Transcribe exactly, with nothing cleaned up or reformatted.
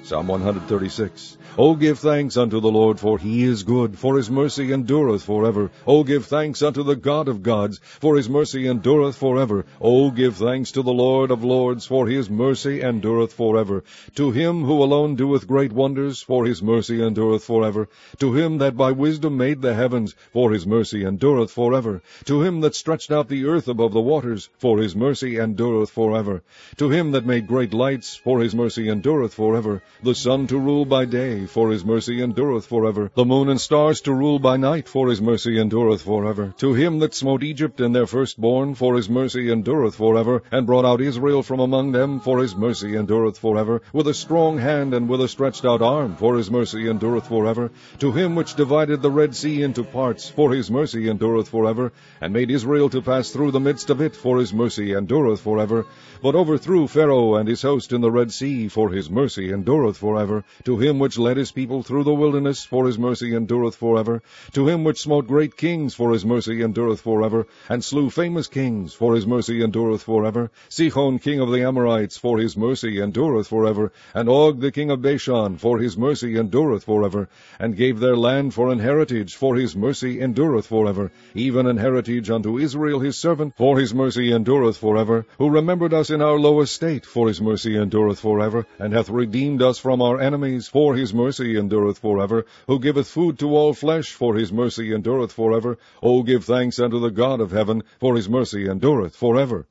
Psalm one thirty-six. O give thanks unto the Lord, for he is good, for his mercy endureth forever. O give thanks unto the God of gods, for his mercy endureth forever. O give thanks to the Lord of lords, for his mercy endureth forever. To him who alone doeth great wonders, for his mercy endureth forever. To him that by wisdom made the heavens, for his mercy endureth forever. To him that stretched out the earth above the waters, for his mercy endureth forever. To him that made great lights, for his mercy endureth forever. The sun to rule by day, for his mercy endureth forever. The moon and stars to rule by night, for his mercy endureth forever. To him that smote Egypt and their firstborn, for his mercy endureth forever, and brought out Israel from among them, for his mercy endureth forever, with a strong hand and with a stretched out arm, for his mercy endureth forever. To him which divided the Red Sea into parts, for his mercy endureth forever, and made Israel to pass through the midst of it, for his mercy endureth forever, but overthrew Pharaoh and his host in the Red Sea, for his mercy endureth forever. To him which led his people through the wilderness, for his mercy endureth forever. To him which smote great kings, for his mercy endureth forever, and slew famous kings, for his mercy endureth forever. Sihon king of the Amorites, for his mercy endureth forever, and Og the king of Bashan, for his mercy endureth forever, and gave their land for an heritage, for his mercy endureth forever, even an heritage unto Israel his servant, for his mercy endureth forever, who remembered us in our low estate, for his mercy endureth forever, and hath redeemed us from our enemies, for his mercy endureth forever, who giveth food to all flesh, for his mercy endureth forever. O give thanks unto the God of heaven, for his mercy endureth forever.